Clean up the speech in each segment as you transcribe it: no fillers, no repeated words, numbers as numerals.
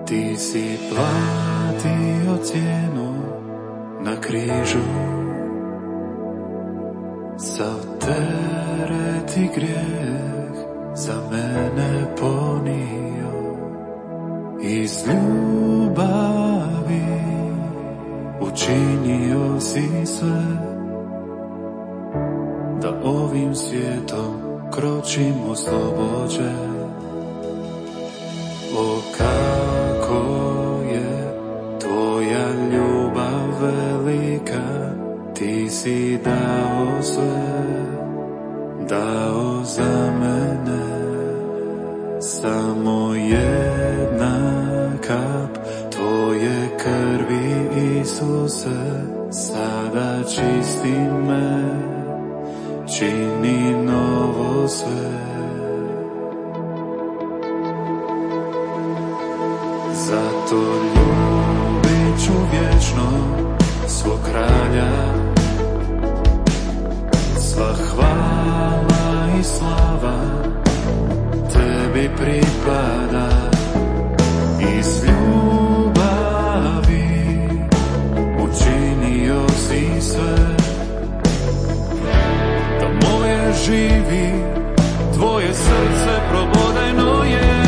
Ti si platio cijenu na križu, sav teret i grijeh za mene ponio. Iz ljubavi učinio si sve da ovim svijetom kročim oslobođen. O kako je tvoja ljubav velika, ti si dao sve, dao za mene. Samo jedna kap tvoje krvi, Isuse, sada čisti me, čini novo sve. Zato ljubit ću vječno svog kralja, sva hvala i slava tebi pripada. Iz ljubavi učinio si sve da moje živi, tvoje srce probodeno je.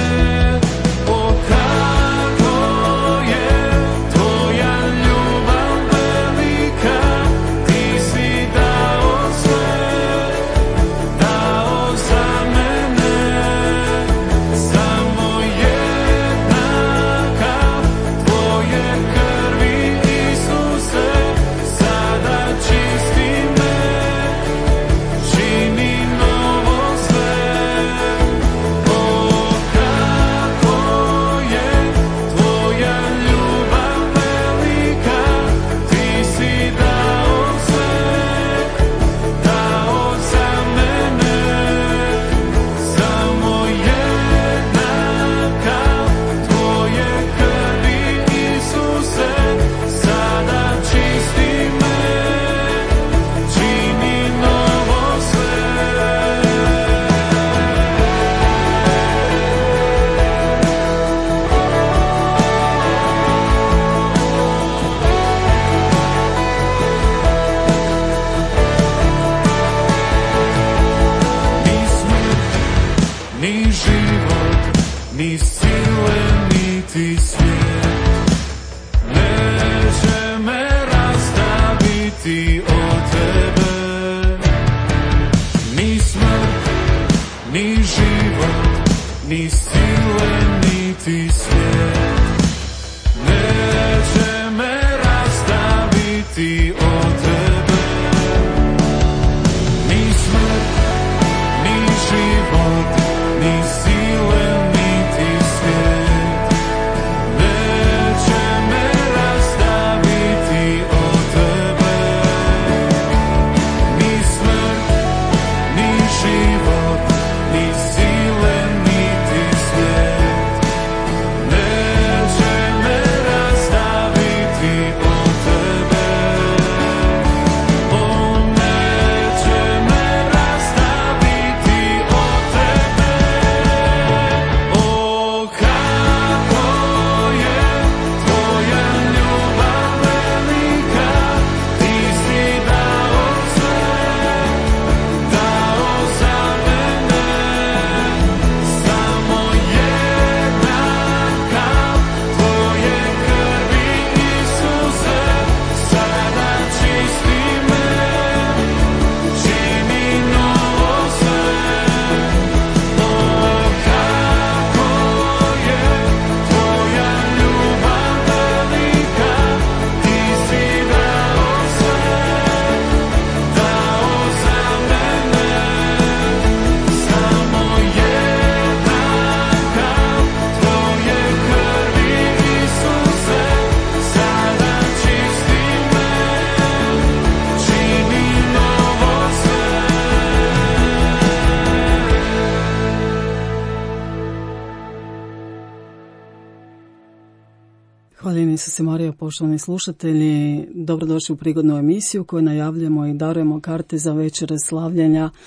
Hvaljen Isuse Marija, poštovani slušatelji, dobrodošli u prigodnu emisiju koju najavljamo i darujemo karte za večere slavljenja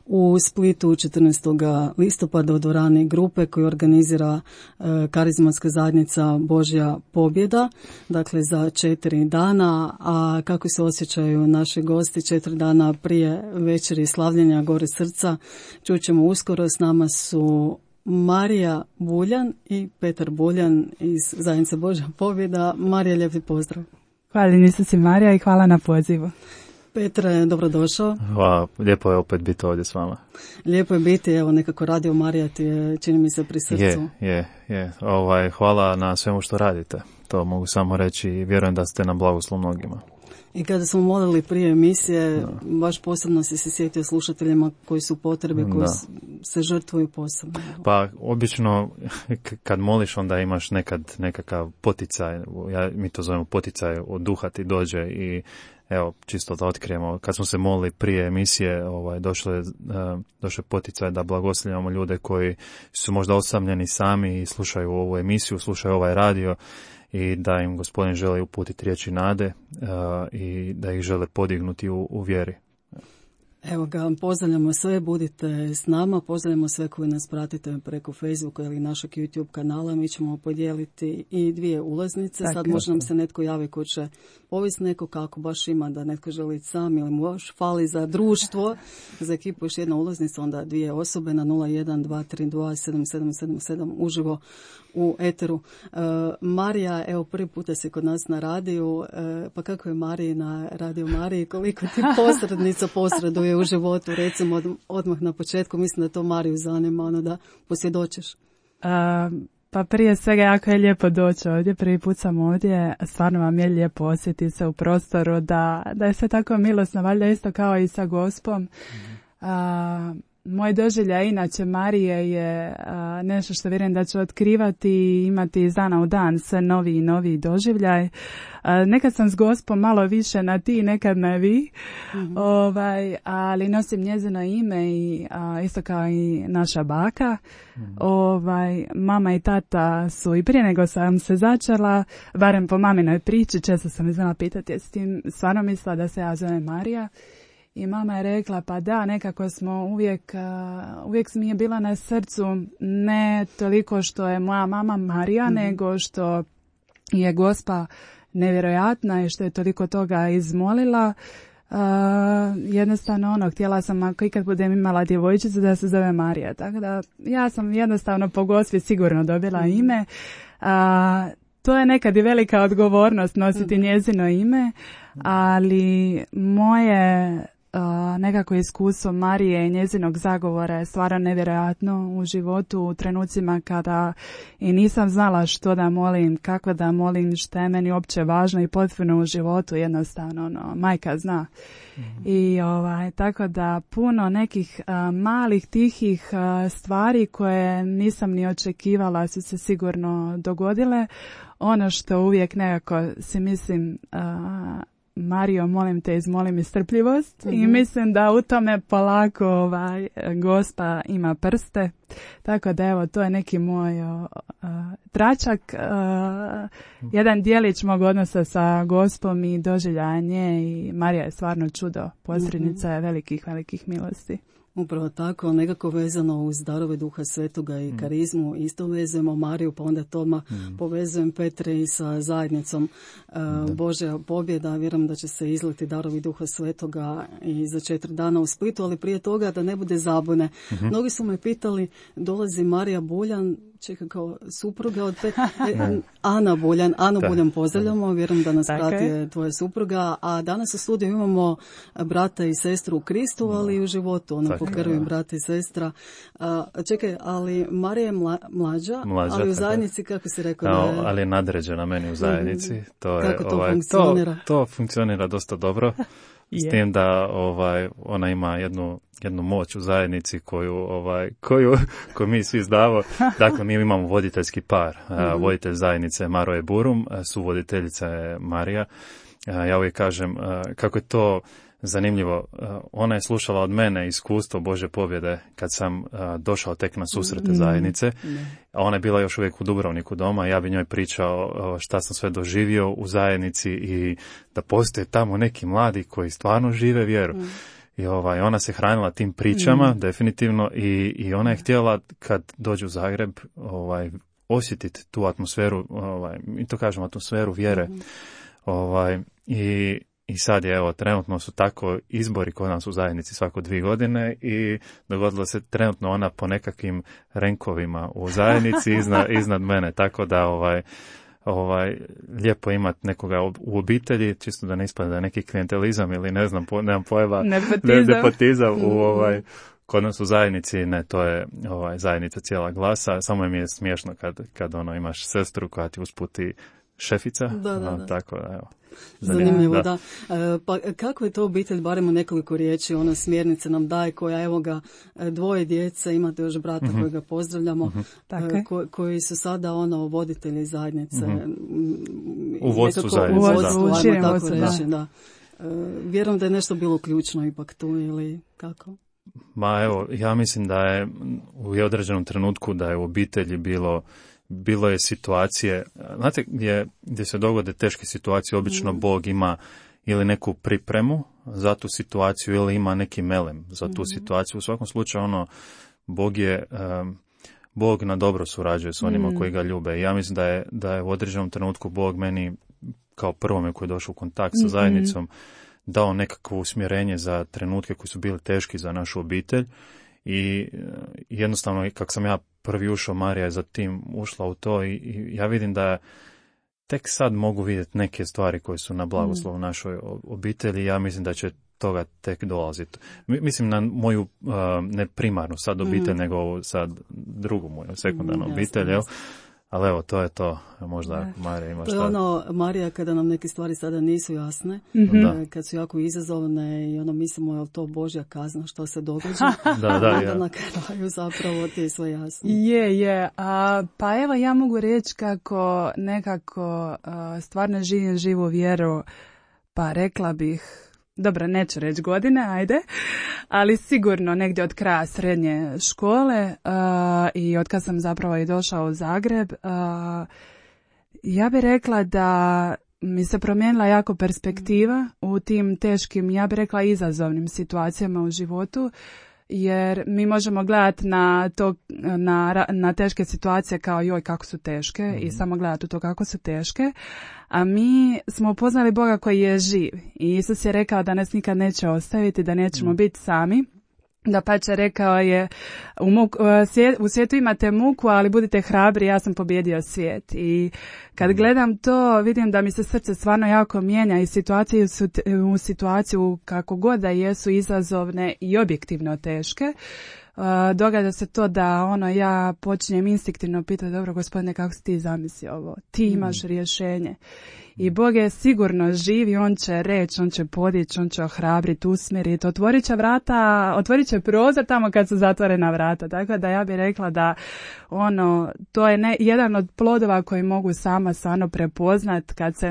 u Splitu 14. listopada u dvorani Grupe koju organizira karizmatska zajednica Božja pobjeda, dakle za 4 dana. A kako se osjećaju naši gosti 4 dana prije večeri slavljenja Gore srca, čućemo uskoro. S nama su Marija Buljan i Petar Buljan iz zajednice Božja pobjeda. Marija, lijepi pozdrav. Hvala Isusi Marija i hvala na pozivu. Petre, dobrodošao. Hvala, lijepo je opet biti ovdje s vama. Lijepo je biti, evo nekako Radio Marija ti je, čini mi se, pri srcu. Je. Hvala na svemu što radite. To mogu samo reći i vjerujem da ste na blagoslov mnogima. I kada smo molili prije emisije, baš posebno si se sjetio slušateljima koji su potrebi, koji se žrtvuju posebno. Pa obično kad moliš onda imaš nekakav poticaj, mi to zovemo poticaj od duha ti dođe i evo, čisto da otkrijemo, kad smo se molili prije emisije, došlo je poticaj da blagoslovljamo ljude koji su možda osamljeni sami i slušaju ovu emisiju, slušaju ovaj radio i da im Gospodin želi uputiti riječi nade i da ih žele podignuti u vjeri. Evo ga, pozdravljamo sve, budite s nama, pozdravljamo sve koji nas pratite preko Facebooka ili našeg YouTube kanala. Mi ćemo podijeliti i 2 ulaznice. Tako. Sad možda nam se netko javi ko će povesti neko kako baš ima da netko želi sam ili mu još fali za društvo. Za ekipu još 1 ulaznica, onda 2 osobe na 01-232-7777 uživo u eteru. Marija, evo prvi puta si kod nas na radiju, pa kako je Mariji na Radio Mariji, koliko ti posrednica posreduje u životu, recimo odmah na početku, mislim da to Mariju zanima, da posvjedočiš. Pa prije svega jako je lijepo doći ovdje, prvi put sam ovdje, stvarno vam je lijepo osjetiti se u prostoru, da je sve tako milosno, valjda isto kao i sa Gospom. Moj doživljaj inače Marije je nešto što vjerujem da ću otkrivati i imati iz dana u dan sve novi i novi doživljaj. Nekad sam s Gospom malo više na ti, nekad na vi, ali nosim njezino ime i isto kao i naša baka. Mama i tata su i prije nego sam se začela, barem po maminoj priči, često sam znala pitati je s tim stvarno mislila da se ja zovem Marija. I mama je rekla, pa da, nekako smo uvijek mi je bila na srcu, ne toliko što je moja mama Marija, nego što je Gospa nevjerojatna i što je toliko toga izmolila. Jednostavno htjela sam ako ikad budem imala djevojčicu da se zove Marija. Tako da ja sam jednostavno po Gospi sigurno dobila ime. To je nekad i velika odgovornost nositi njezino ime, ali moje nekako iskustvo Marije i njezinog zagovora je stvarno nevjerojatno u životu, u trenucima kada i nisam znala što da molim, kako da molim, što je meni uopće važno i potpuno u životu, jednostavno, majka zna. I tako da puno nekih malih, tihih stvari koje nisam ni očekivala su se sigurno dogodile. Ono što uvijek nekako si mislim, Mario, molim te, izmoli mi strpljivost i mislim da u tome polako Gospa ima prste. Tako da evo, to je neki moj tračak, jedan dijelić mog odnosa sa Gospom i doživljanje i Marija je stvarno čudo, posrednica je velikih milosti. Upravo tako, nekako vezano uz darove Duha Svetoga i karizmu, isto vezujemo Mariju, pa onda Toma povezujem Petre i sa zajednicom Božja pobjeda. Vjerujem da će se izliti darovi Duha Svetoga i za 4 dana u Splitu, ali prije toga da ne bude zabune. Mnogi su me pitali, dolazi Marija Buljan, čeka kao supruga od Ana Buljan. Anu Buljan pozdravljamo, vjerujem da nas prati tvoja supruga, a danas u studiju imamo brata i sestru u Kristu, ali i u životu, po krvi brata i sestra. Čekaj, ali Marija je mlađa, ali u zajednici, kako si rekao? Ali je nadređena meni u zajednici. Kako to funkcionira? To funkcionira dosta dobro. S tim da ona ima jednu moć u zajednici koju mi svi znamo. Dakle, mi imamo voditeljski par. Voditelj zajednice Maroje Burum, suvoditeljica je Marija. Ja uvijek kažem kako je to zanimljivo. Ona je slušala od mene iskustvo Božje pobjede kad sam došao tek na susrete zajednice. A ona je bila još uvijek u Dubrovniku doma. Ja bi njoj pričao šta sam sve doživio u zajednici i da postoje tamo neki mladi koji stvarno žive vjeru. I ona se hranila tim pričama, definitivno, i ona je htjela kad dođe u Zagreb, osjetiti tu atmosferu, mi to kažemo atmosferu vjere. I sad je, evo, trenutno su tako izbori kod nas u zajednici svako 2 godine i dogodilo se trenutno ona po nekakvim renkovima u zajednici iznad mene, tako da lijepo imati nekoga u obitelji, čisto da ne ispada da je neki klijentelizam ili ne znam, nemam pojma, nepotizam kod nas u zajednici, ne, to je zajednica cijela Glasa, samo mi je smiješno kad imaš sestru koja ti usputi šefica, tako da, evo. Zanimljivo, da. Pa kako je to obitelj, barem u nekoliko riječi, smjernice nam daje, koja, evo ga, 2 djece, imate još brata kojega pozdravljamo, koji su sada voditelji zajednice. U vodstvu zajednice, ajmo tako reći, da. Vjerujem da je nešto bilo ključno ipak tu, ili kako? Ma evo, ja mislim da je u određenom trenutku da je u obitelji bilo je situacije, znate, gdje se dogode teške situacije, obično Bog ima ili neku pripremu za tu situaciju ili ima neki melem za tu situaciju. U svakom slučaju, Bog na dobro surađuje s onima koji ga ljube. I ja mislim da je u određenom trenutku Bog meni, kao prvome koji je došao u kontakt sa zajednicom, dao nekakvo usmjerenje za trenutke koji su bili teški za našu obitelj. I jednostavno, kako sam ja prvi ušao, Marija je za tim ušla u to i ja vidim da tek sad mogu vidjeti neke stvari koje su na blagoslov našoj obitelji. Ja mislim da će toga tek dolaziti. Mislim na moju, ne primarnu sad obitelj, nego sad drugu moju sekundarnu obitelj. Ali evo, to je to. Možda Marija ima šta. To je Marija, kada nam neke stvari sada nisu jasne, kad su jako izazovne i mislimo, je li to Božja kazna, što se događa? Da, na kraju zapravo ti je sve jasno. Je. Pa evo, ja mogu reći kako nekako stvarno živim živu vjeru, pa rekla bih, dobro, neću reći godine, ajde, ali sigurno negdje od kraja srednje škole i od kad sam zapravo i došao u Zagreb, ja bih rekla da mi se promijenila jako perspektiva u tim teškim, ja bih rekla, izazovnim situacijama u životu, jer mi možemo gledati na teške situacije kao joj kako su teške i samo gledati u to kako su teške, a mi smo upoznali Boga koji je živ i Isus je rekao da nas nikad neće ostaviti, da nećemo biti sami. Dapače, rekao je u svijetu imate muku, ali budite hrabri, ja sam pobijedio svijet. I kad gledam to, vidim da mi se srce stvarno jako mijenja i u situaciju kako god da jesu izazovne i objektivno teške. Događa se to da ja počinjem instinktivno pitati, dobro Gospodine, kako si ti zamislio ovo? Ti imaš rješenje. I Bog je sigurno živ i on će reći, on će podići, on će ohrabriti, usmjeriti, otvorit će prozor tamo kad su zatvorena vrata. Tako da ja bih rekla da to je jedan od plodova koji mogu sama stvarno prepoznat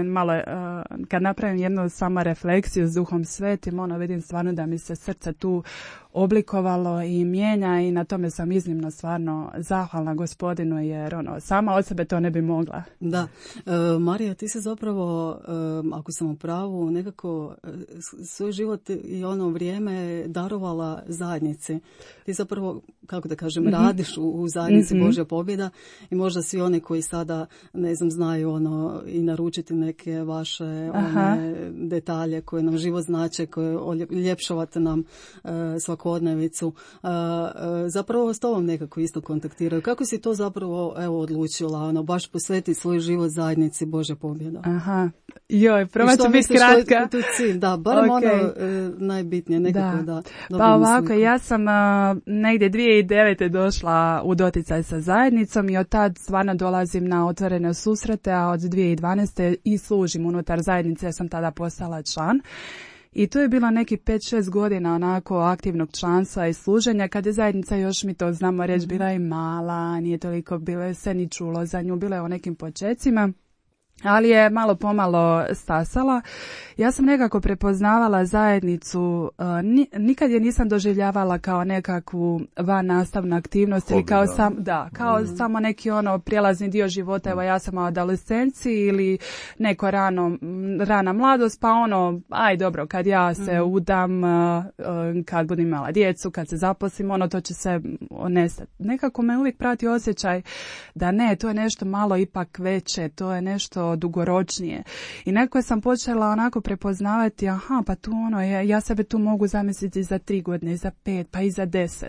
kad napravim jednu sama refleksiju s Duhom Svetim, vidim stvarno da mi se srce tu oblikovalo i mijenja i na tome sam iznimno stvarno zahvalna Gospodinu, jer sama od sebe to ne bi mogla. Da, Marija, ti se zapravo, ako sam u pravu, nekako svoj život i vrijeme darovala zajednici. Ti zapravo, kako da kažem, radiš u zajednici Božja pobjeda i možda svi oni koji sada, ne znam, znaju i naručiti neke vaše detalje koje nam život znače, koje uljepšavate nam svakodnevicu. Zapravo s tobom nekako isto kontaktiraju. Kako si to zapravo odlučila, baš posvetiti svoj život zajednici Božja pobjeda? Joj, probat ću biti kratka. Tu cilj, da, barem najbitnije nekako da. Pa ovako, ja sam negdje 2009. došla u doticaj sa zajednicom i od tad stvarno dolazim na otvorene susrete, a od 2012. i služim unutar zajednice, ja sam tada postala član. I to je bilo neki 5-6 godina onako aktivnog članstva i služenja, kad je zajednica, još mi to znamo reći, bila i mala, nije toliko bilo se ni čulo za nju, bila je u nekim počecima. ali je malo pomalo stasala. Ja sam nekako prepoznavala zajednicu, nikad je nisam doživljavala kao nekakvu van nastavnu aktivnost ili kao samo neki prijelazni dio života. Evo, ja sam u adolescenciji ili neko rana mladost, pa aj dobro, kad ja se udam, kad budem imala djecu, kad se zaposlim, to će se nestati. Nekako me uvijek prati osjećaj da ne, to je nešto malo ipak veće, to je nešto dugoročnije. I nekako sam počela onako prepoznavati, pa tu ja sebe tu mogu zamisliti za 3 godine, i za 5, pa i za 10.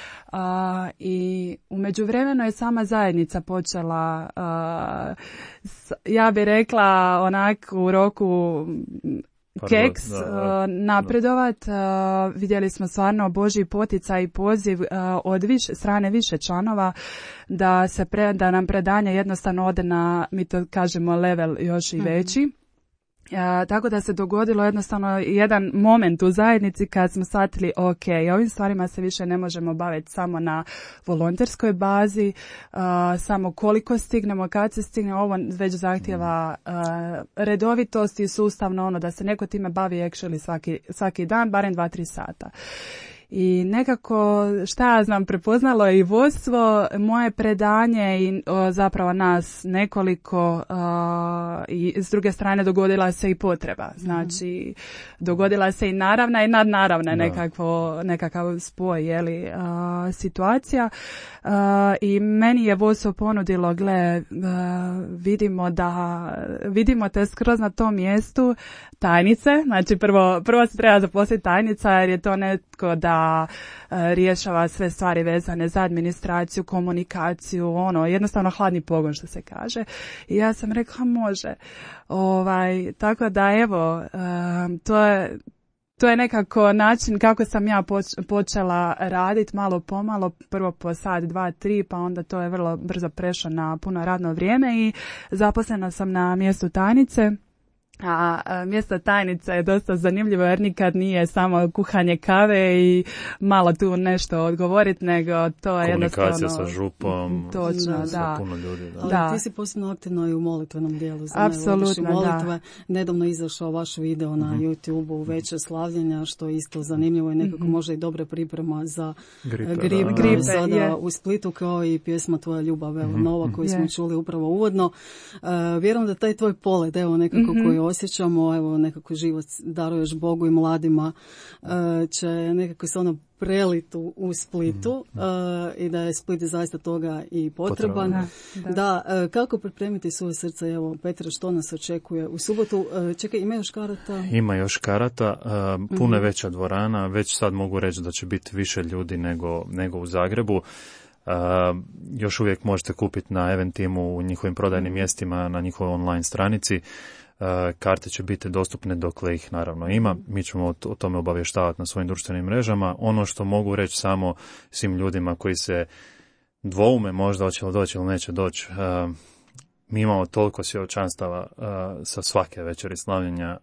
I u međuvremenu je sama zajednica počela, ja bih rekla onako u roku keks, napredovat. Vidjeli smo stvarno Božji poticaj i poziv od strane više članova da nam predanje jednostavno ode na, mi to kažemo, level još i veći. Tako da se dogodilo jednostavno jedan moment u zajednici kad smo shvatili ovim stvarima se više ne možemo baviti samo na volonterskoj bazi, samo koliko stignemo, kad se stigne, ovo već zahtjeva redovitost i sustavno da se neko time bavi actually svaki dan, barem 2-3 sata. I nekako, šta ja znam, prepoznalo je i vodstvo, moje predanje i zapravo nas nekoliko, i s druge strane dogodila se i potreba. Znači, dogodila se i naravna i nadnaravna nekakav spoj, situacija. I meni je vodstvo ponudilo, vidimo te skroz na tom mjestu tajnice. Znači, prvo se treba zaposliti tajnica jer je to netko da rješava sve stvari vezane za administraciju, komunikaciju, jednostavno hladni pogon, što se kaže. I ja sam rekla, može. Tako da, evo, to je nekako način kako sam ja počela raditi malo pomalo, prvo po sat, 2, 3, pa onda to je vrlo brzo prešlo na puno radno vrijeme i zaposlena sam na mjestu tajnice. A mjesto tajnica je dosta zanimljivo jer nikad nije samo kuhanje kave i malo tu nešto odgovoriti, nego to je jednostavno... Komunikacija sa župom, sa puno ljudi. Ali ti si posebno aktivno i u molitvenom dijelu. Apsolutno, molitve. Nedavno izašao vaš video na YouTube-u Večer slavljenja, što je isto zanimljivo i nekako možda i dobra priprema za gripe sada u Splitu, kao i pjesma Tvoja ljubav, nova, koju smo čuli upravo uvodno. Vjerujem da taj tvoj polet, evo nekako koji osjećamo, evo nekako život daruješ Bogu i mladima, će nekako se preliti u Splitu i da je Split zaista toga i potreban. Da, kako pripremiti svoje srce? Evo, Petre, što nas očekuje u subotu? Čekaj, ima još karata? Ima još karata, puno je veća dvorana, već sad mogu reći da će biti više ljudi nego u Zagrebu. Još uvijek možete kupiti na Eventimu u njihovim prodajnim mjestima, na njihovoj online stranici. Karte će biti dostupne dokle ih naravno ima. Mi ćemo o tome obavještavati na svojim društvenim mrežama. Ono što mogu reći samo svim ljudima koji se dvoume možda hoće li doći ili neće doći, mi imamo toliko svjedočanstava sa svake večeri slavljenja.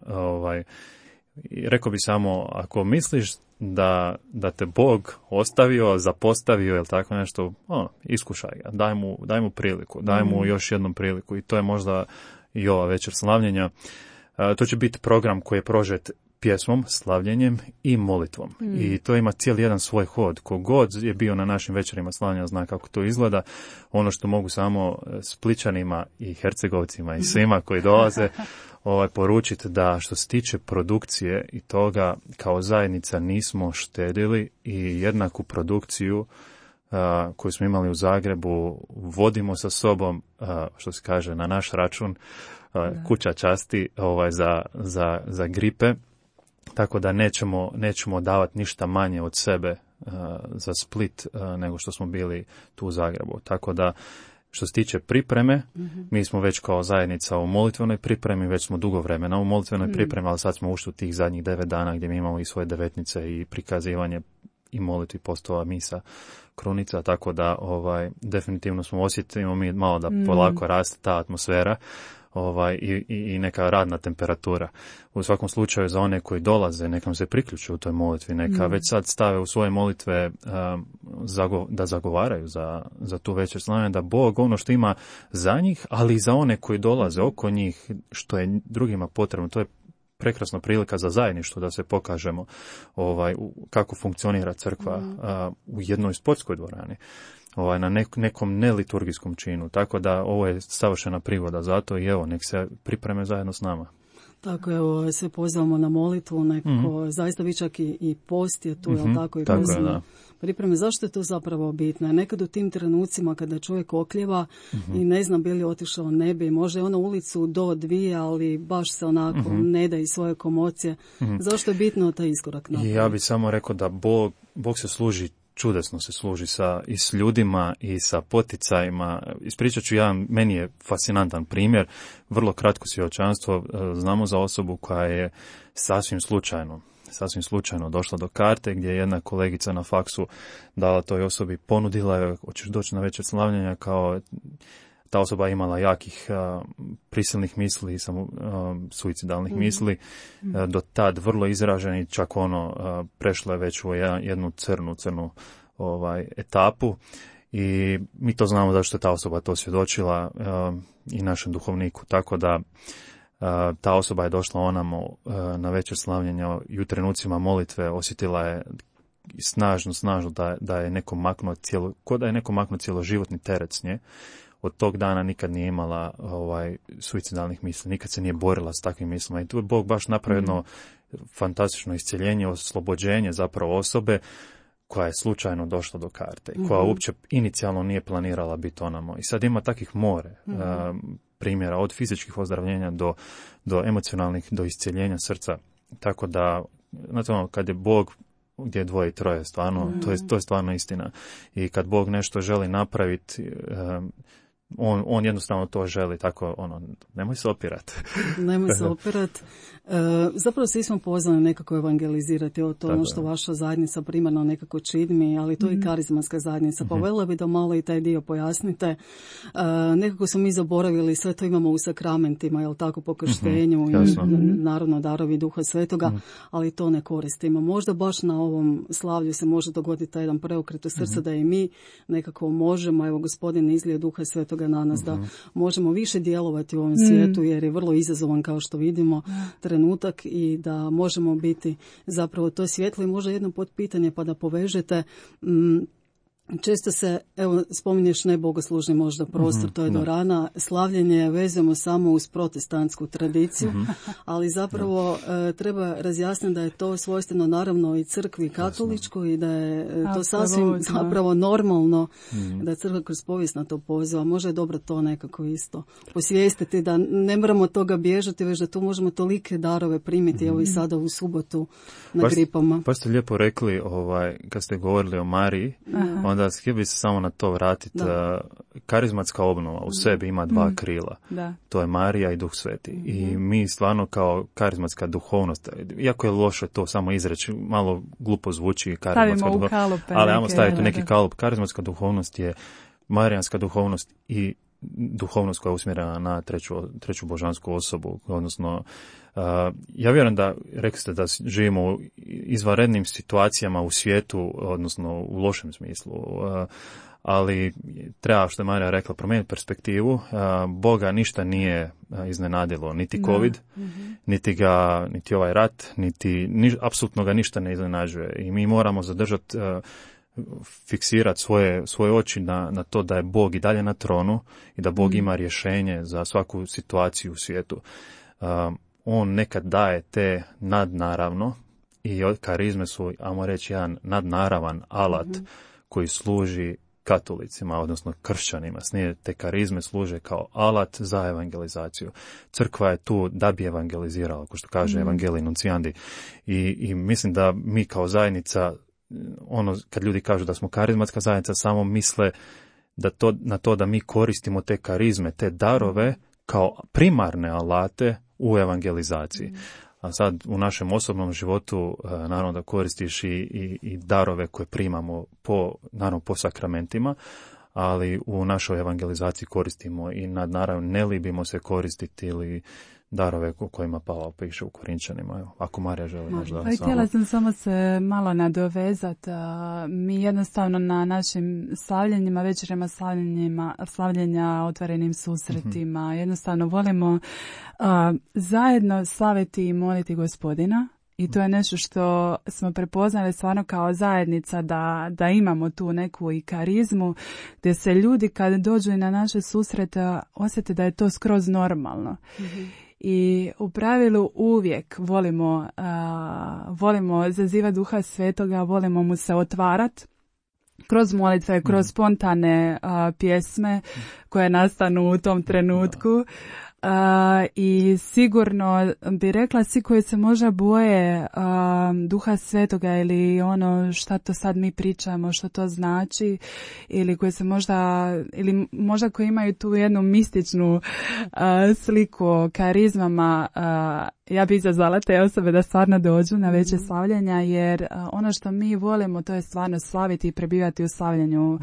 Rekao bi samo, ako misliš da te Bog ostavio, zapostavio ili tako nešto, iskušaj ga, daj mu priliku, daj mu još jednom priliku i to je možda i ova večer slavljenja. To će biti program koji je prožet pjesmom, slavljenjem i molitvom. I to ima cijeli jedan svoj hod. Kogod je bio na našim večerima slavljenja zna kako to izgleda. Ono što mogu samo Spličanima i Hercegovcima i svima koji dolaze poručiti da što se tiče produkcije i toga, kao zajednica nismo štedili i jednaku produkciju koju smo imali u Zagrebu vodimo sa sobom, što se kaže, na naš račun, kuća časti za gripe, tako da nećemo davati ništa manje od sebe za Split nego što smo bili tu u Zagrebu. Tako da što se tiče pripreme, mi smo već kao zajednica u molitvenoj pripremi, već smo dugo vremena u molitvenoj pripremi, ali sad smo ušli u tih zadnjih 9 dana gdje mi imamo i svoje devetnice i prikazivanje i molitvi, postova, misa, krunica, tako da definitivno smo osjetili mi malo da polako raste ta atmosfera i neka radna temperatura. U svakom slučaju za one koji dolaze, nekam se priključe u toj molitvi, neka već sad stave u svoje molitve da zagovaraju za tu večer slavljenja, da Bog ono što ima za njih, ali i za one koji dolaze oko njih, što je drugima potrebno. To je prekrasna prilika za zajedništvo, da se pokažemo kako funkcionira crkva u jednoj sportskoj dvorani, na nekom neliturgijskom činu. Tako da ovo je savršena prigoda za to i evo, nek se pripreme zajedno s nama. Tako, evo, se pozivamo na molitvu, nekako, zaista vi čak i post je tu, jel tako, i pozivamo pripreme. Zašto je to zapravo bitno? Nekad u tim trenucima kada čovjek okljeva i ne znam bi li otišao ne bi, može ono ulicu do 2, ali baš se onako ne da i svoje komocije. Zašto je bitno taj iskorak napraviti? Ja bih samo rekao da Bog se služi, čudesno se služi i s ljudima i sa poticajima. Ispričat ću jedan, meni je fascinantan primjer, vrlo kratko svjedočanstvo. Znamo za osobu koja je sasvim slučajno došla do karte gdje je jedna kolegica na faksu dala toj osobi, ponudila joj, hoćeš doći na večer slavljenja, kao ta osoba imala jakih prisilnih misli i suicidalnih misli, do tad vrlo izraženi, čak prešla je već u jednu crnu etapu i mi to znamo zašto je ta osoba to svjedočila i našem duhovniku, tako da ta osoba je došla onamo na večer slavljenja i u trenucima molitve osjetila je snažno da je neko maknuo cjeloživotni teret s nje. Od tog dana nikad nije imala suicidalnih misli, nikad se nije borila s takvim mislima. I tu je Bog baš napravio jedno fantastično iscjeljenje, oslobođenje zapravo osobe koja je slučajno došla do karte, koja uopće inicijalno nije planirala biti onamo. I sad ima takvih more primjera, od fizičkih ozdravljenja do emocionalnih, do iscjeljenja srca. Tako da, znate kad je Bog gdje je 2 i 3, stvarno, to je stvarno istina. I kad Bog nešto želi napraviti, on jednostavno to želi, tako nemoj se opirati. Nemoj se opirati. Zapravo svi smo pozvani nekako evangelizirati, to ono što vaša zajednica primarno nekako čini, ali to je i karizmatska zajednica. Pa voljela bi da malo i taj dio pojasnite. Nekako smo mi zaboravili, sve to imamo u sakramentima, jel tako, po krštenju i naravno darovi Duha Svetoga, ali to ne koristimo. Možda baš na ovom slavlju se može dogoditi taj jedan preokret u srca da i mi nekako možemo, evo Gospodin izlije Duha Svetoga na nas, da možemo više djelovati u ovom svijetu, jer je vrlo izazovan, kao što vidimo, trenutak, i da možemo biti zapravo to svjetlo. I možda jedno potpitanje pa da povežete. Često se, evo, spominješ nebogoslužni možda prostor, to je dvorana, slavljenje vezujemo samo uz protestantsku tradiciju, ali zapravo treba razjasniti da je to svojstveno naravno i crkvi katoličkoj i da je to sasvim zapravo normalno da crkva kroz povijest na to poziva. Možda je dobro to nekako isto posvijestiti, da ne moramo toga bježati, već da tu možemo tolike darove primiti, evo i sada u subotu na gripama. Pa ste lijepo rekli, kad ste govorili o Mariji, onda htio bi se samo na to vratiti. Karizmatska obnova u sebi ima 2 krila. To je Marija i Duh Sveti. I mi stvarno kao karizmatska duhovnost, iako je loše to samo izreći, malo glupo zvuči karizmatska duhovnost, ali ajmo staviti neki kalup. Karizmatska duhovnost je marijanska duhovnost i duhovnost koja je usmjerena na treću božansku osobu, odnosno ja vjerujem da, rekli ste da živimo u izvanrednim situacijama u svijetu, odnosno u lošem smislu, ali treba, što je Marija rekla, promijeniti perspektivu. Boga ništa nije iznenadilo, niti COVID, niti ovaj rat, apsolutno ga ništa ne iznenađuje. I mi moramo zadržati, fiksirati svoje oči na to da je Bog i dalje na tronu i da Bog ima rješenje za svaku situaciju u svijetu. On nekad daje te nadnaravno, i karizme su, ajmo reći, jedan nadnaravan alat koji služi katolicima, odnosno kršćanima. Te karizme služe kao alat za evangelizaciju. Crkva je tu da bi evangelizirala, ako što kaže Evangelii Nunciandi. I mislim da mi kao zajednica, kad ljudi kažu da smo karizmatska zajednica, samo misle na to da mi koristimo te karizme, te darove kao primarne alate u evangelizaciji. A sad u našem životu naravno da koristiš i darove koje primamo po sakramentima, ali u našoj evangelizaciji koristimo i naravno ne libimo se koristiti ili darove o kojima Pavao piše u Korinčanima. Evo, ako Marija želi možda samo... Htjela sam samo se malo nadovezati. Mi jednostavno na našim slavljenjima, večerima slavljenja, otvorenim susretima, jednostavno volimo zajedno slaviti i moliti Gospodina. I to je nešto što smo prepoznali stvarno kao zajednica da imamo tu neku i karizmu gdje se ljudi kad dođu i na naše susrete osjete da je to skroz normalno. Mm-hmm. I u pravilu uvijek volimo zazivati Duha Svetoga, volimo mu se otvarati kroz molitve, kroz spontane pjesme koje nastanu u tom trenutku. I sigurno bi rekla svi koji se možda boje Duha Svetoga ili ono šta to sad mi pričamo, što to znači, ili koji se možda koji imaju tu jednu mističnu sliku o karizmama, ja bi izazvala te osobe da stvarno dođu na veće slavljenja, jer ono što mi volimo to je stvarno slaviti i prebivati u slavljenju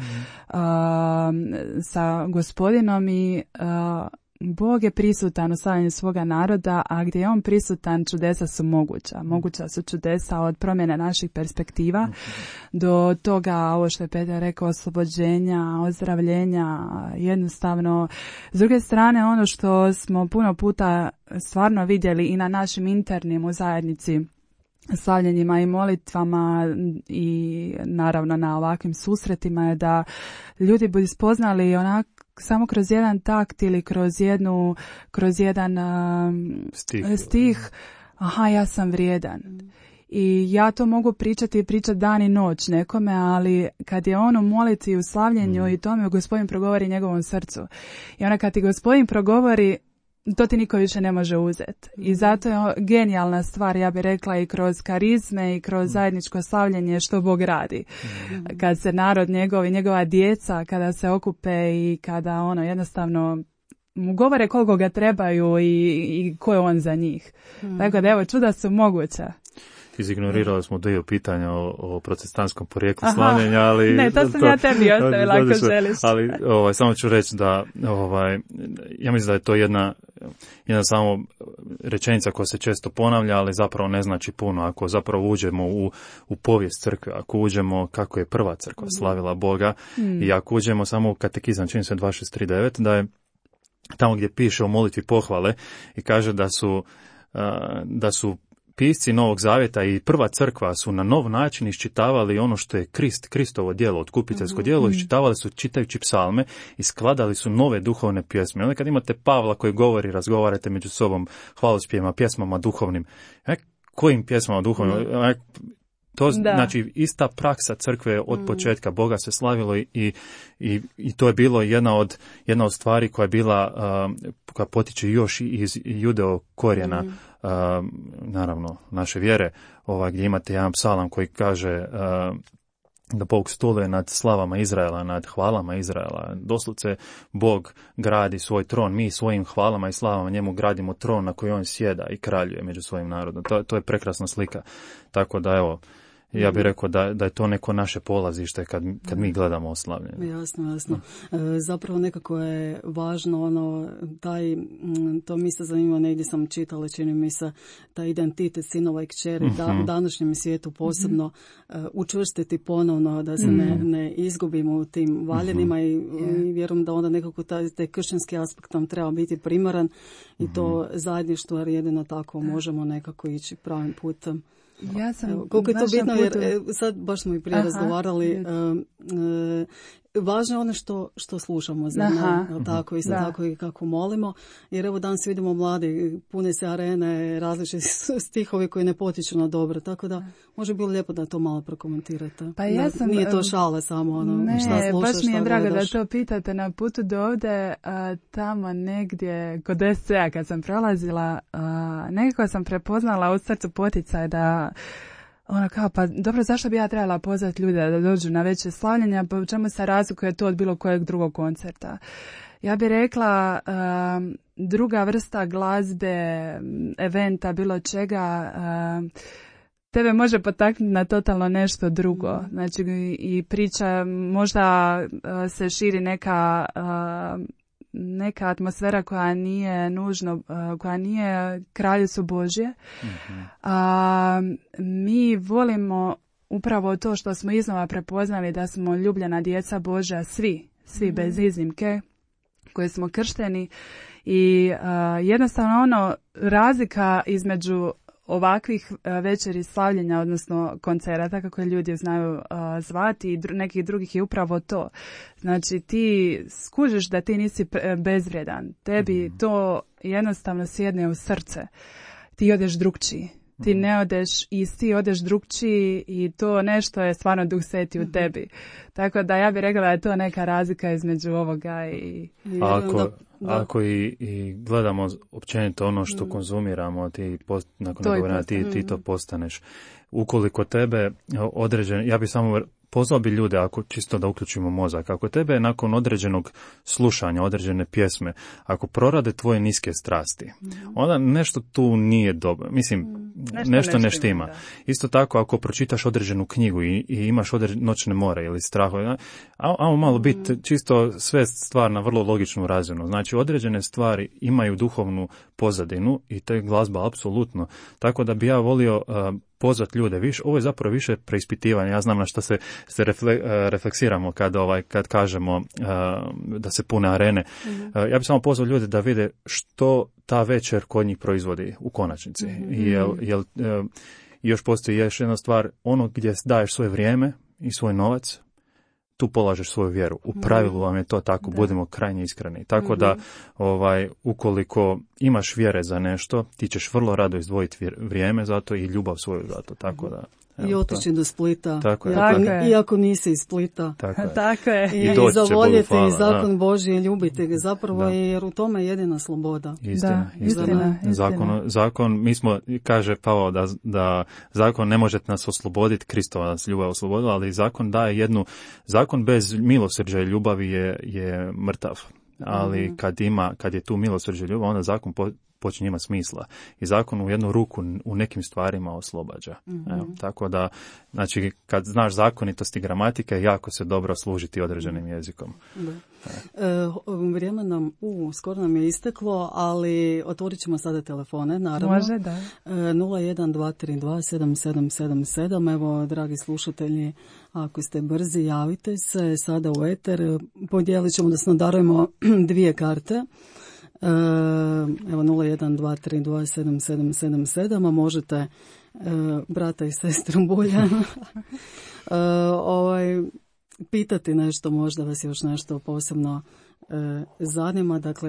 sa Gospodinom i Bog je prisutan u slavljenju svoga naroda, a gdje je on prisutan, čudesa su moguća. Moguća su čudesa od promjene naših perspektiva do toga, ovo što je Petar rekao, oslobođenja, ozdravljenja, jednostavno. S druge strane, ono što smo puno puta stvarno vidjeli i na našim internim u zajednici slavljenjima i molitvama i naravno na ovakvim susretima je da ljudi budu spoznali onak samo kroz jedan takt ili kroz jedan stih, aha, ja sam vrijedan. I ja to mogu pričati dan i noć nekome, ali kad je on u molitvi u slavljenju i tome Gospodin progovori njegovom srcu. I onda kad ti Gospodin progovori, to ti niko više ne može uzeti. I zato je genijalna stvar, ja bih rekla, i kroz karizme i kroz zajedničko slavljenje što Bog radi. Kad se narod njegov i njegova djeca, kada se okupe i kada jednostavno mu govore koliko ga trebaju i ko je on za njih. Tako da evo, čuda su moguća. Izignorirali smo dio pitanja o protestantskom porijeklu slavljenja, ali... Ne, to sam ja tebi ostavila ako želiš. Ali samo ću reći da ja mislim da je to jedna samo rečenica koja se često ponavlja, ali zapravo ne znači puno. Ako zapravo uđemo u povijest crkve, ako uđemo kako je prva crkva slavila Boga i ako uđemo samo u katekizam, čini se 2639, da je tamo gdje piše o molitvi pohvale i kaže da su pisci Novog Zavjeta i prva crkva su na nov način iščitavali ono što je Kristovo djelo, otkupiteljsko djelo, iščitavali su čitajući psalme i skladali su nove duhovne pjesme. Onda kad imate Pavla koji razgovarate među sobom hvalospjevima, pjesmama duhovnim, kojim pjesmama duhovnim? To znači ista praksa crkve od početka. Boga se slavilo i to je bilo jedna od stvari koja je bila, koja potiče još iz judeo korijena, naravno, naše vjere, gdje imate jedan psalam koji kaže da Bog stoluje nad slavama Izraela, nad hvalama Izraela. Doslovce Bog gradi svoj tron, mi svojim hvalama i slavama njemu gradimo tron na koji on sjeda i kraljuje među svojim narodom. To je prekrasna slika. Tako da evo, ja bih rekao da je to neko naše polazište kad mi gledamo oslavljenje. Jasno. Zapravo nekako je važno to mi se zanima, negdje sam čitala, čini mi se, taj identitet sinova i kćeri, da u današnjem svijetu posebno učvrstiti ponovno, da se ne izgubimo u tim valjenima i vjerujem da onda nekako taj kršćanski aspekt nam treba biti primaran i to zajedništvo, jer jedino tako možemo nekako ići pravim putem. Ja sam koliko je to bitno, jer sad baš smo i prije razgovarali, važno je ono što slušamo, tako i tako i kako molimo, jer evo danas vidimo mladi, pune se arene, različiti stihovi koji ne potiču na dobro, tako da može bilo lijepo da to malo prokomentirate. Pa nije to šala samo šta slušaš, baš mi je drago da to pitate. Na putu do ovde, tamo negdje kod SC-a kad sam prolazila, nekako sam prepoznala u srcu poticaj da pa dobro, zašto bi ja trebala pozvati ljude da dođu na veće slavljenja, pa u čemu se razlikuje to od bilo kojeg drugog koncerta? Ja bih rekla, druga vrsta glazbe, eventa, bilo čega, tebe može potaknuti na totalno nešto drugo. Znači i priča možda se širi neka atmosfera koja nije nužno, koja nije Kraljevstvo Božje. Mi volimo upravo to što smo iznova prepoznali da smo ljubljena djeca Božja, svi bez iznimke koji smo kršteni i jednostavno razlika između ovakvih večeri slavljenja, odnosno koncerata, kako je ljudi znaju zvati, i nekih drugih je upravo to. Znači ti skužiš da ti nisi bezvrijedan. Tebi to jednostavno sjedne u srce. Ti odeš drugčiji. Ti ne odeš isti, odeš drugčiji i to nešto je stvarno Duh Sveti u tebi. Tako da ja bih rekla da je to neka razlika između ovoga i... Ako i gledamo općenito ono što konzumiramo, nakon toga ti to postaneš. Ukoliko tebe određen, ja bih samo pozvao bi ljude, ako čisto da uključimo mozak, ako tebe nakon određenog slušanja, određene pjesme, ako prorade tvoje niske strasti, onda nešto tu nije dobro. Mislim, nešto ne štima. Isto tako, ako pročitaš određenu knjigu i imaš noćne more ili strahove, ajmo malo biti čisto sve stvar na vrlo logičnu razinu. Znači, određene stvari imaju duhovnu pozadinu i to je glazba apsolutno. Tako da bi ja volio pozvati ljude više. Ovo je zapravo više preispitivanje. Ja znam na što se refleksiramo kad kažemo da se pune arene. Ja bih samo pozvao ljude da vide što ta večer kod njih proizvodi u konačnici. Jel još postoji još jedna stvar, ono gdje daješ svoje vrijeme i svoj novac, tu polažeš svoju vjeru. U pravilu vam je to tako, budemo krajnje iskreni. Tako da, ukoliko imaš vjere za nešto, ti ćeš vrlo rado izdvojiti vrijeme za to i ljubav svoju za to. Tako da, i otići do Splita, iako, iako nisi iz Splita. Tako je. I zavoljeti zakon Božji i ljubiti ga zapravo, jer u tome je jedina sloboda. Istina. Zakon, mi smo, kaže Pavao da zakon ne može nas osloboditi, Kristova nas ljubav oslobodila, ali zakon daje zakon bez milosrđa i ljubavi je mrtav. Ali kad je tu milosrđe i ljubav, onda zakon počinje imati smisla. I zakon u jednu ruku u nekim stvarima oslobađa. Evo, tako da, znači, kad znaš zakonitosti gramatike, jako se dobro služiti određenim jezikom. Vrijeme nam, skoro nam je isteklo, ali otvorit ćemo sada telefone, naravno. Može, da. 012327777. Evo, dragi slušatelji, ako ste brzi, javite se sada u eter. Podijelit ćemo, odnosno darujemo 2 karte. Evo 012327777, a možete brata i sestru Bulja pitati nešto, možda vas još nešto posebno zanima. Dakle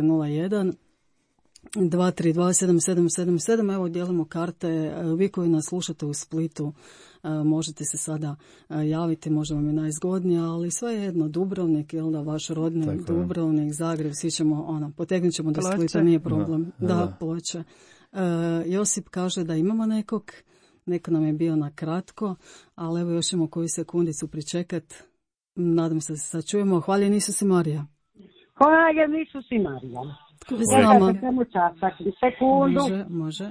012327777. Evo, dijelimo karte. Vi koji nas slušate u Splitu, možete se sada javiti, možda vam je najzgodnije, ali sve je jedno, Dubrovnik, jel da, vaš rodni, tako, Dubrovnik, Zagreb, svi ćemo, potegnut ćemo do Splita, nije problem. Da, Ploče. Josip kaže da imamo nekog, neko nam je bio na kratko, ali evo još imamo koju sekundicu pričekat. Nadam se da se sad čujemo. Hvaljen Isus i Marija. Hvaljen Isus i Marija. Tko je s nama? Samo časak, sekundu. Može.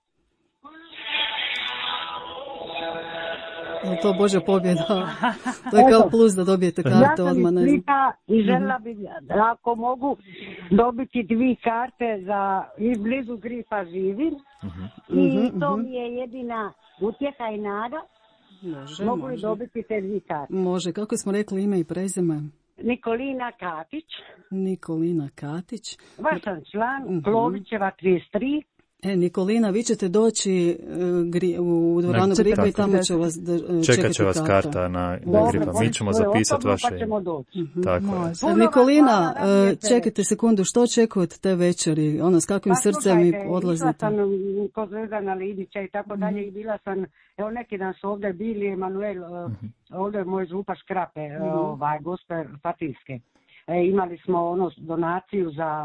Je to Božja pobjeda? To je kao plus da dobijete karte odmah. Ja sam iz Splita i željela bi, ako mogu, dobiti 2 karte za blizu Gripa živim. I to mi je jedina utjeha i nada. Mogu li dobiti te 2 karte? Može. Kako smo rekli ime i prezime? Nikolina Katić. Nikolina Katić. Vaš sam član, Klovićeva 33. Nikolina, vi ćete doći u dvoranu Gripa i tamo će vas čekat će vas karta na Gripa. Mi ćemo zapisati vaše ime. Tako je. Nikolina, čekajte sekundu, što očekujete te večeri? S kakvim srcem mi odlazite? Bila sam kod Zvezdana Lidića i tako dalje i bila sam, evo neki dan su ovdje bili, Emanuel, ovdje moj župa Škrape, gospe Fatinske. Imali smo donaciju za,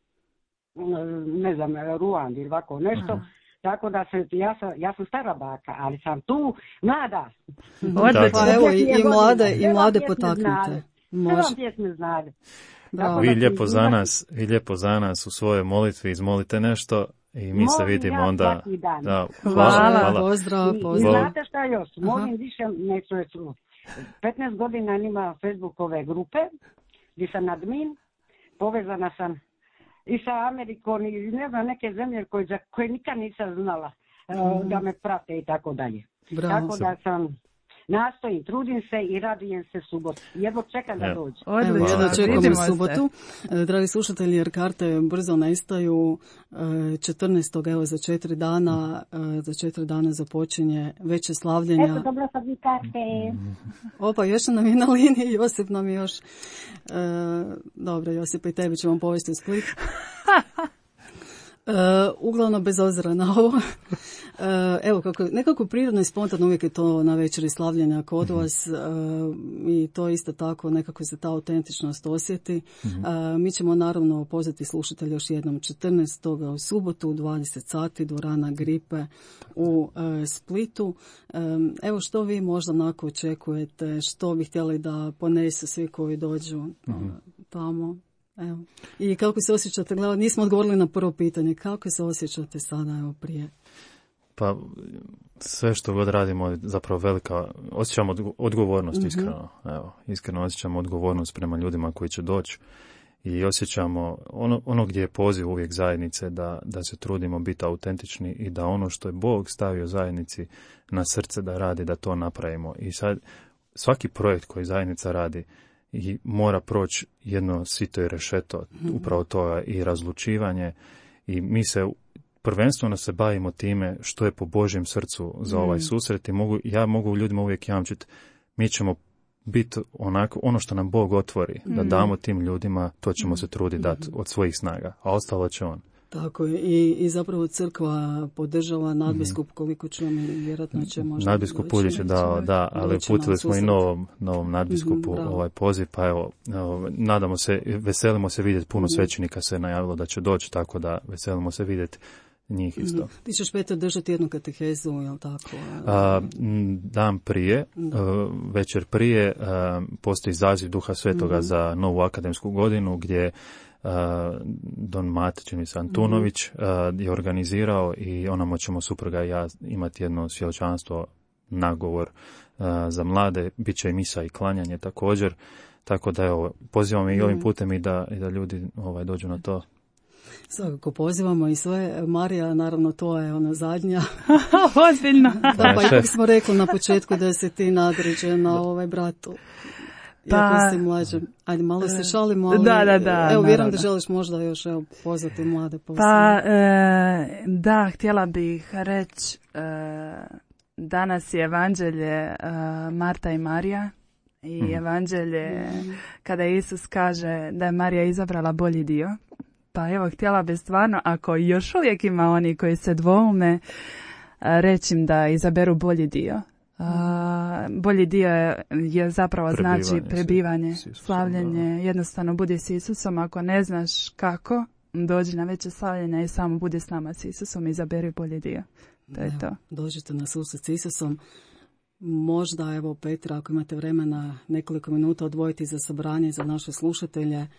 ne znam, Ruand ili ovako nešto. Tako da ja sam stara baka, ali sam tu mlada. Pa evo, i mlade potaknute. Može. Pjesme znade. Vi lijepo za nas u svojoj molitvi izmolite nešto I mi se vidimo onda. Da, hvala. Pozdrav. I znate šta još? Molim više, neću 15 godina ima Facebookove grupe, gdje sam admin, povezana sam i sa Amerikom i ne znam neke zemlje koje nikad nisam znala da me prate i tako dalje. Tako da sam nastojim, trudim se i radujem se subotu. Jedno čekam da dođe. Jedno čekamo subotu. Dragi slušatelji, jer karte brzo nestaju. 14. evo za 4 dana, započinje veće slavljenja. Eto, dobro sam i karte. Opa, još nam je na liniji, Josip nam je još. Dobro, Josipa, i tebi ćemo povesti u Split. Uglavnom, bez obzira na ovo, evo, nekako prirodno i spontano uvijek je to na večeri slavljenja kod vas i to isto tako nekako se ta autentičnost osjeti. Mi ćemo naravno pozvati slušatelja još jednom 14. u subotu u 20 sati, dvorana Gripe u Splitu. Evo, što vi možda onako očekujete, što bi htjeli da ponesu svi koji dođu tamo? Evo. I kako se osjećate? Nismo odgovorili na prvo pitanje. Kako se osjećate sada, evo, prije? Pa, sve što god radimo je zapravo velika... Osjećamo odgovornost, iskreno. Evo, iskreno osjećamo odgovornost prema ljudima koji će doći. I osjećamo ono gdje je poziv uvijek zajednice da se trudimo biti autentični i da ono što je Bog stavio zajednici na srce da radi, da to napravimo. I sad, svaki projekt koji zajednica radi i mora proći jedno sito i rešeto, upravo toga i razlučivanje, i mi se prvenstveno se bavimo time što je po Božjem srcu za ovaj susret i ja mogu ljudima uvijek jamčiti, mi ćemo biti onako, ono što nam Bog otvori, da damo tim ljudima, to ćemo se truditi dati od svojih snaga, a ostalo će on. Tako je, i zapravo crkva podržava, nadbiskup, koliko čujem, vjerojatno će možda... Nadbiskup Puljić je dao, ali uputili smo i novom nadbiskupu ovaj poziv, pa evo, nadamo se, veselimo se vidjeti, puno svećenika se najavilo da će doći, tako da veselimo se vidjeti njih isto. Ti ćeš, Petar, držati jednu katehezu, jel tako? Dan prije, večer prije, postoji zaziv Duha Svetoga za novu akademsku godinu, gdje Don Mate, čini se Antunović, je organizirao i onamo ćemo supruga i ja imati jedno svjedočanstvo, nagovor za mlade, bit će i misa i klanjanje također, tako da evo, pozivamo i ovim putem i da ljudi dođu na to. Svakako pozivamo i sve. Marija, naravno, to je ona zadnja. Ozbiljno. Da, pa ipak smo rekli na početku da si ti nadređena bratu. Iako si mlađe. Ajde, malo se šalimo, ali da, evo, vjerujem da želiš možda još pozvati mlade. Pa, da, htjela bih reći, danas je evanđelje Marta i Marija i evanđelje kada Isus kaže da je Marija izabrala bolji dio. Pa evo, htjela bih stvarno, ako još uvijek ima oni koji se dvoume, reći im da izaberu bolji dio. Bolji dio je zapravo znači prebivanje, slavljenje, jednostavno budi s Isusom. Ako ne znaš kako, dođi na veće slavljenje i samo budi s nama s Isusom i izaberi bolji dio. To je to. Dođite na susret s Isusom. Možda, evo, Petra, ako imate vremena nekoliko minuta odvojiti za sabranje za naše slušatelje,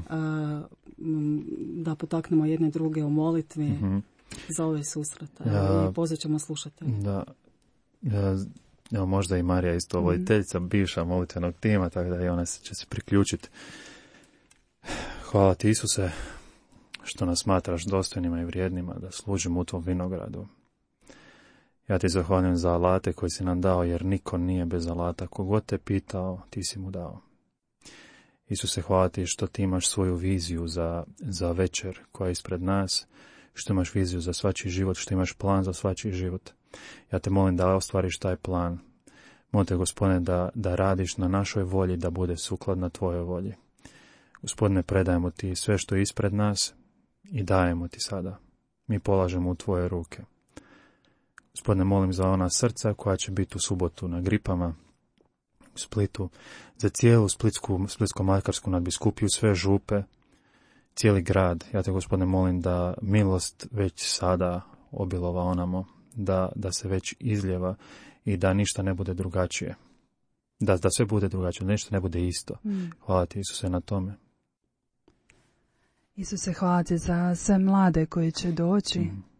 da potaknemo jedne druge u molitvi za ove susrete. I pozvat ćemo slušatelje. Da. Evo, možda i Marija isto voditeljica, bivša molitvenog tima, tako da i ona će se priključiti. Hvala ti, Isuse, što nas smatraš dostojnima i vrijednima da služimo u tvom vinogradu. Ja ti zahvaljujem za alate koji si nam dao, jer niko nije bez alata. Kogod te pitao, ti si mu dao. Isuse, hvala ti što ti imaš svoju viziju za večer koja je ispred nas, što imaš viziju za svačiji život, što imaš plan za svačiji život. Ja te molim da ostvariš taj plan. Molim te, Gospodine, da radiš na našoj volji, da bude sukladna tvojoj volji. Gospodine, predajemo ti sve što je ispred nas i dajemo ti sada. Mi polažemo u tvoje ruke. Gospodine, molim za ona srca koja će biti u subotu na Gripama, u Splitu, za cijelu Splitsko-Makarsku nadbiskupiju, sve župe, cijeli grad. Ja te, Gospodine, molim da milost već sada obilova onamo, da se već izljeva i da ništa ne bude drugačije. Da sve bude drugačije, da ništa ne bude isto. Hvala ti, Isuse, na tome. Isuse, hvala ti za sve mlade koji će doći.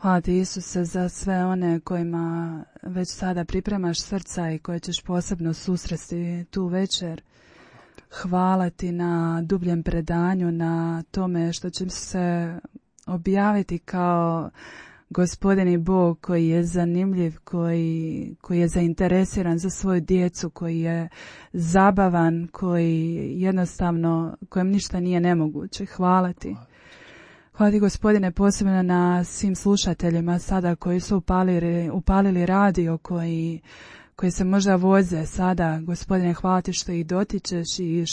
Hvala ti, Isuse, za sve one kojima već sada pripremaš srca i koje ćeš posebno susresti tu večer. Hvala ti na dubljem predanju, na tome što će se objaviti kao Gospodin i Bog koji je zanimljiv, koji je zainteresiran za svoju djecu, koji je zabavan, koji jednostavno, kojem ništa nije nemoguće. Hvala ti. Hvala ti, Gospodine, posebno na svim slušateljima sada koji su upalili radio, koji se možda voze sada. Gospodine, hvala ti što ih dotičeš i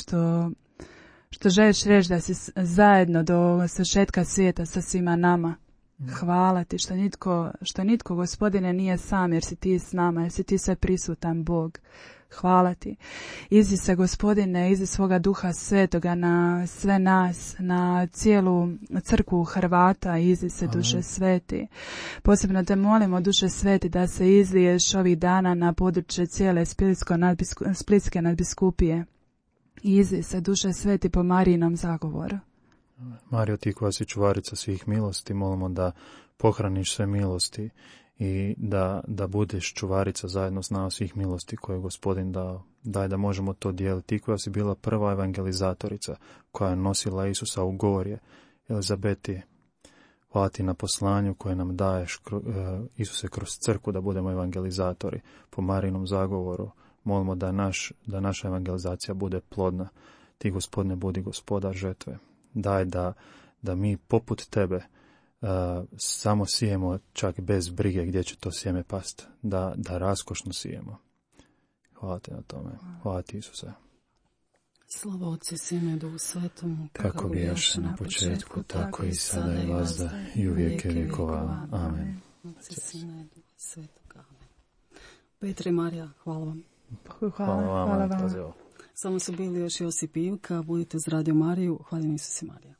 što želiš reći da si zajedno do svršetka svijeta sa svima nama. Hvala ti što nitko, Gospodine, nije sam, jer si ti s nama, jer si ti sve prisutan Bog. Hvala ti. Izi se, Gospodine, izi svoga Duha Svetoga na sve nas, na cijelu crkvu Hrvata, izi se, Duše Sveti. Posebno te molimo, Duše Sveti, da se izliješ ovih dana na područje cijele Splitske nadbiskupije. Izi se, Duše Sveti, po Marijinom zagovoru. Marijo, ti koja si čuvarica svih milosti, molimo da pohraniš sve milosti i da budeš čuvarica zajedno s nama svih milosti koje je Gospodin dao. Daj da možemo to dijeliti. Ti koja si bila prva evangelizatorica koja je nosila Isusa u gorje. Elizabeti, hvala ti na poslanju koje nam daješ, Isuse, kroz crkvu da budemo evangelizatori. Po Marijinom zagovoru molimo da naša evangelizacija bude plodna. Ti, Gospodine, budi gospodar žetve. Daj da mi poput tebe samo sijemo čak bez brige gdje će to sjeme past, da raskošno sijemo. Hvala ti na tome. Hvala ti, Isuse. Slava Otcu, Sinu i Duhu Svetom, kako bijaše na početku, tako i sada i vazda i u vijeke vjekova. Amen. Otcu, Sinu i Duhu Svetom. Amen. Petre i Marija, hvala vam. Hvala vam. Samo su bili još Josip i Ivka, budite uz Radio Mariju. Hvala Isus i Marija.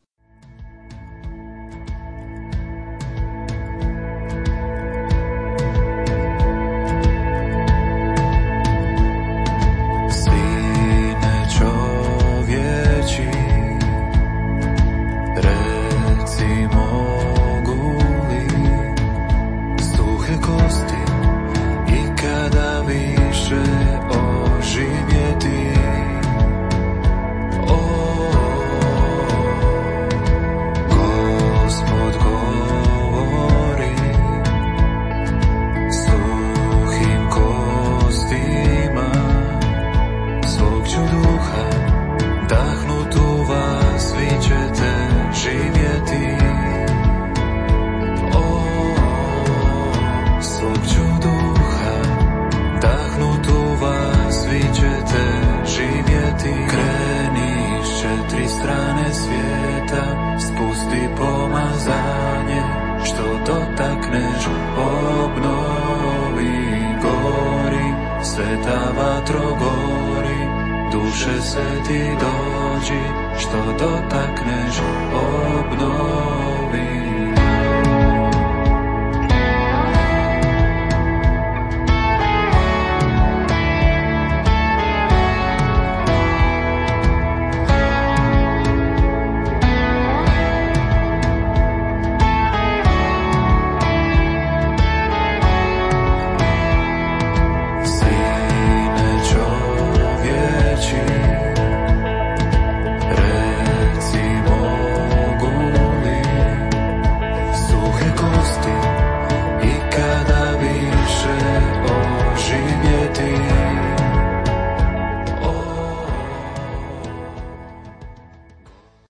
Sine čovječi, reci mogu li suhe kosti ikada više oživjeti? Strane svijeta, spusti pomazanje, što dotakneš obnovi, gori, sveta vatro gori, duše sveti dođi, što dotakneš obnovi.